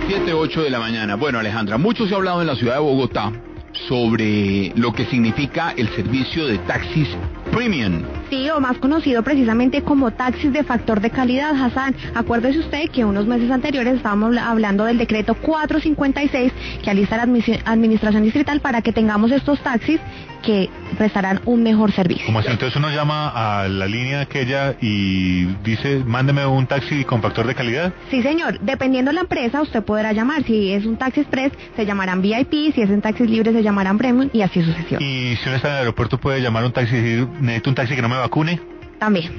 7:08 de la mañana. Bueno, Alejandra, mucho se ha hablado en la ciudad de Bogotá sobre lo que significa el servicio de taxis premium. Sí, o más conocido precisamente como taxis de factor de calidad, Hassan. Acuérdese usted que unos meses anteriores estábamos hablando del decreto 456 que alista la administración distrital para que tengamos estos taxis que prestarán un mejor servicio. ¿Cómo así? Entonces uno llama a la línea aquella y dice, mándeme un taxi con factor de calidad. Sí, señor. Dependiendo de la empresa, usted podrá llamar. Si es un taxi express, se llamarán VIP. Si es en taxis libres, se llamarán premium y así sucesivamente. Y si uno está en el aeropuerto, puede llamar a un taxi y decir, necesito un taxi que no me vacune. También.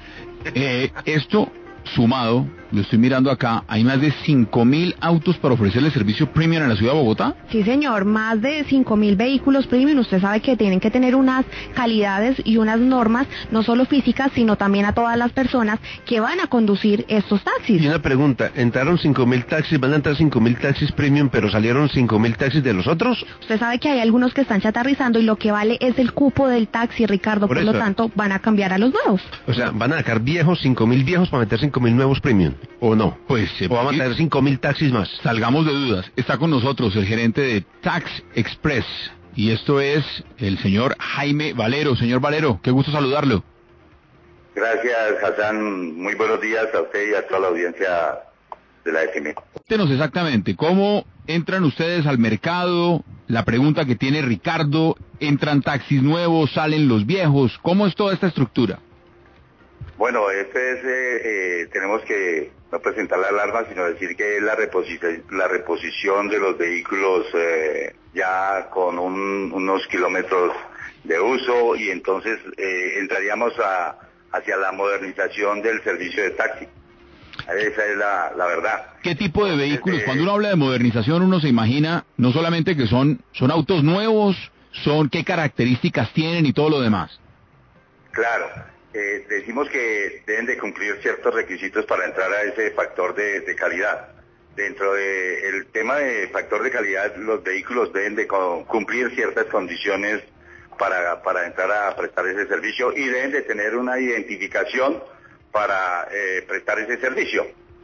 Esto sumado, lo estoy mirando acá, hay más de 5.000 autos para ofrecerle servicio premium en la ciudad de Bogotá. Sí, señor, más de 5.000 vehículos premium. Usted sabe que tienen que tener unas calidades y unas normas, no solo físicas, sino también a todas las personas que van a conducir estos taxis. Y una pregunta, entraron 5.000 taxis, van a entrar 5.000 taxis premium, pero salieron 5.000 taxis de los otros. Usted sabe que hay algunos que están chatarrizando y lo que vale es el cupo del taxi, Ricardo, por lo tanto van a cambiar a los nuevos. O sea, van a sacar viejos, 5.000 viejos para meter 5.000 nuevos premium, ¿o no? Pues o vamos a tener 5.000 taxis más. Salgamos de dudas. Está con nosotros el gerente de Tax Express y esto es el señor Jaime Valero. Señor Valero, qué gusto saludarlo. Gracias, Hassan. Muy buenos días a usted y a toda la audiencia de la FM. Cuéntenos exactamente cómo entran ustedes al mercado. La pregunta que tiene Ricardo, ¿entran taxis nuevos, salen los viejos? ¿Cómo es toda esta estructura? Bueno, tenemos que no presentar la alarma, sino decir que es la reposición de los vehículos ya con unos kilómetros de uso, y entonces entraríamos hacia la modernización del servicio de taxi. Esa es la verdad. ¿Qué tipo de vehículos? Cuando uno habla de modernización, uno se imagina no solamente que son autos nuevos, ¿qué características tienen y todo lo demás? Claro. Decimos que deben de cumplir ciertos requisitos para entrar a ese factor de calidad. Dentro del tema de factor de calidad, los vehículos deben de cumplir ciertas condiciones para entrar a prestar ese servicio, y deben de tener una identificación para prestar ese servicio.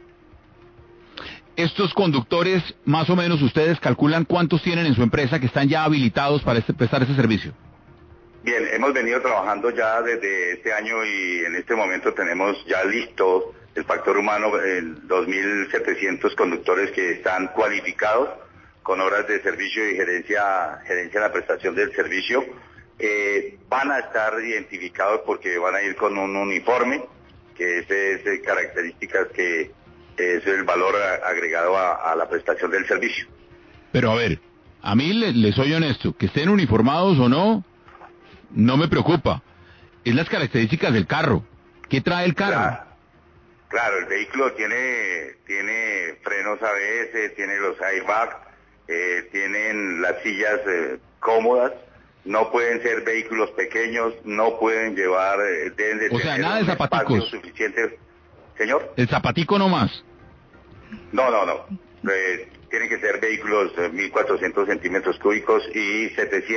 Estos conductores, más o menos, ¿ustedes calculan cuántos tienen en su empresa que están ya habilitados para prestar ese servicio? Bien, hemos venido trabajando ya desde este año y en este momento tenemos ya listo el factor humano, 2.700 conductores que están cualificados con horas de servicio y gerencia en la prestación del servicio. Van a estar identificados porque van a ir con un uniforme, que es características que es el valor agregado a la prestación del servicio. Pero a ver, a mí les soy honesto, que estén uniformados o no me preocupa. Es las características del carro. ¿Qué trae el carro? Claro, el vehículo tiene frenos ABS, tiene los airbags, tienen las sillas cómodas. No pueden ser vehículos pequeños, no pueden llevar, deben de tener nada de zapaticos suficiente. Señor. El zapatico no más. No. Tienen que ser vehículos 1.400 centímetros cúbicos y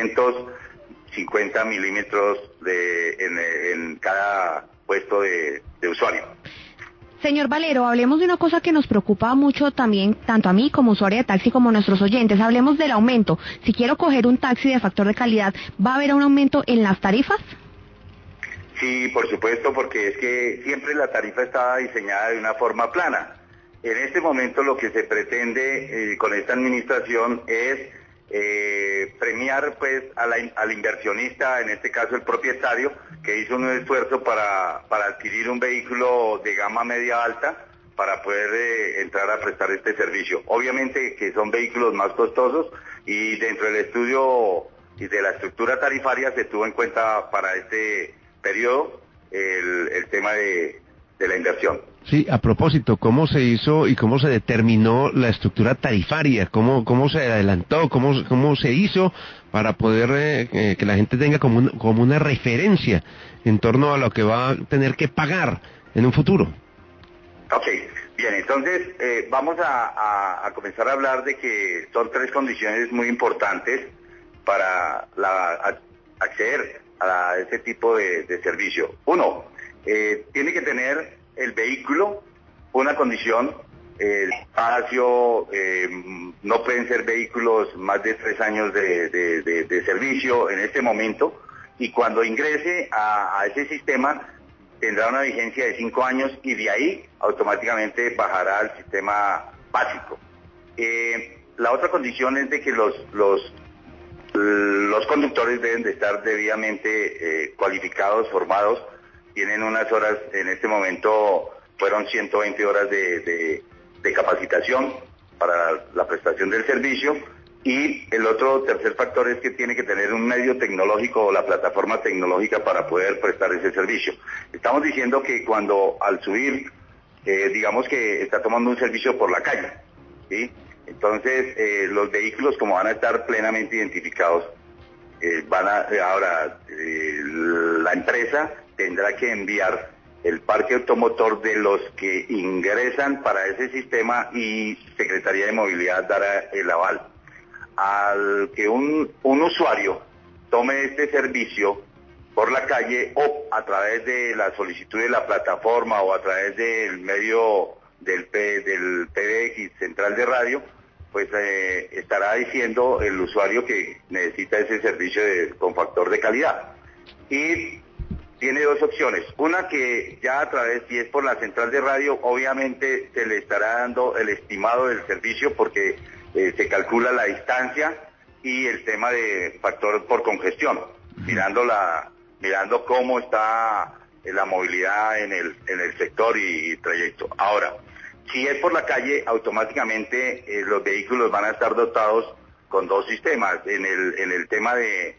750 milímetros en cada puesto de usuario. Señor Valero, hablemos de una cosa que nos preocupa mucho también, tanto a mí como usuaria de taxi como a nuestros oyentes. Hablemos del aumento. Si quiero coger un taxi de factor de calidad, ¿va a haber un aumento en las tarifas? Sí, por supuesto, porque es que siempre la tarifa está diseñada de una forma plana. En este momento lo que se pretende con esta administración es premiar pues al inversionista, en este caso el propietario, que hizo un esfuerzo para adquirir un vehículo de gama media alta para poder entrar a prestar este servicio. Obviamente que son vehículos más costosos, y dentro del estudio y de la estructura tarifaria se tuvo en cuenta para este periodo el tema de la inversión. Sí, a propósito, ¿cómo se hizo y cómo se determinó la estructura tarifaria? ¿Cómo se adelantó? ¿Cómo se hizo para poder que la gente tenga como una referencia en torno a lo que va a tener que pagar en un futuro? Ok, bien, entonces vamos a comenzar a hablar de que son 3 condiciones muy importantes para acceder a ese tipo de servicio. 1, tiene que tener el vehículo una condición el espacio, no pueden ser vehículos más de 3 años de servicio en este momento, y cuando ingrese a ese sistema tendrá una vigencia de 5 años y de ahí automáticamente bajará al sistema básico. La otra condición es de que los conductores deben de estar debidamente cualificados, formados, tienen unas horas, en este momento fueron 120 horas de capacitación para la prestación del servicio, y el otro tercer factor es que tiene que tener un medio tecnológico o la plataforma tecnológica para poder prestar ese servicio. Estamos diciendo que cuando al subir, digamos que está tomando un servicio por la calle, ¿sí? Entonces los vehículos, como van a estar plenamente identificados, la empresa tendrá que enviar el parque automotor de los que ingresan para ese sistema y Secretaría de Movilidad dará el aval. Al que un usuario tome este servicio por la calle o a través de la solicitud de la plataforma o a través del medio del PBX Central de Radio, pues estará diciendo el usuario que necesita ese servicio con factor de calidad. Y tiene dos opciones. Una, que ya a través, si es por la central de radio, obviamente se le estará dando el estimado del servicio porque se calcula la distancia y el tema de factor por congestión, mirando cómo está la movilidad en el sector y trayecto. Ahora, si es por la calle, automáticamente los vehículos van a estar dotados con dos sistemas. En el tema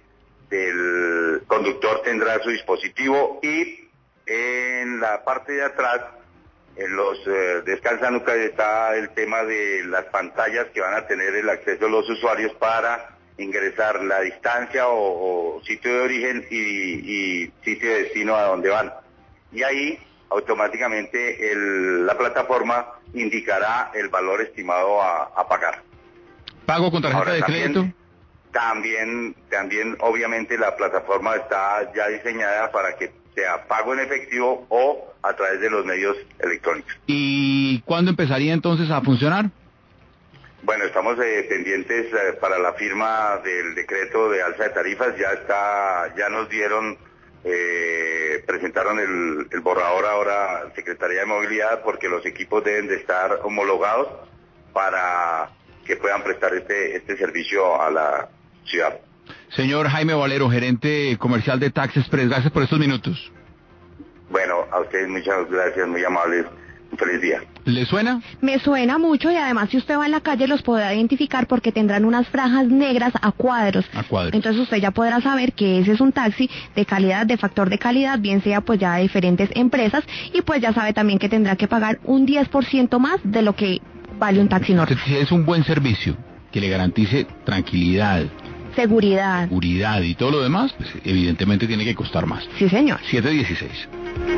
del conductor tendrá su dispositivo, y en la parte de atrás, en los descansanucas, está el tema de las pantallas que van a tener el acceso a los usuarios para ingresar la distancia o sitio de origen y sitio de destino a donde van. Y ahí automáticamente la plataforma indicará el valor estimado a pagar. ¿Pago con tarjeta de crédito? También, obviamente la plataforma está ya diseñada para que sea pago en efectivo o a través de los medios electrónicos. ¿Y cuándo empezaría entonces a funcionar? Bueno, estamos pendientes para la firma del decreto de alza de tarifas. Ya nos dieron, presentaron el borrador ahora a Secretaría de Movilidad, porque los equipos deben de estar homologados para que puedan prestar este servicio a la ciudad. Señor Jaime Valero, gerente comercial de Tax Express, gracias por estos minutos. Bueno, a ustedes muchas gracias, muy amables. Un feliz día. ¿Le suena? Me suena mucho, y además si usted va en la calle los podrá identificar porque tendrán unas franjas negras a cuadros. Entonces usted ya podrá saber que ese es un taxi de calidad, de factor de calidad, bien sea pues ya de diferentes empresas, y pues ya sabe también que tendrá que pagar un 10% más de lo que vale un taxi normal. Si es un buen servicio que le garantice tranquilidad, seguridad y todo lo demás, pues evidentemente tiene que costar más. Sí, señor. 7:16.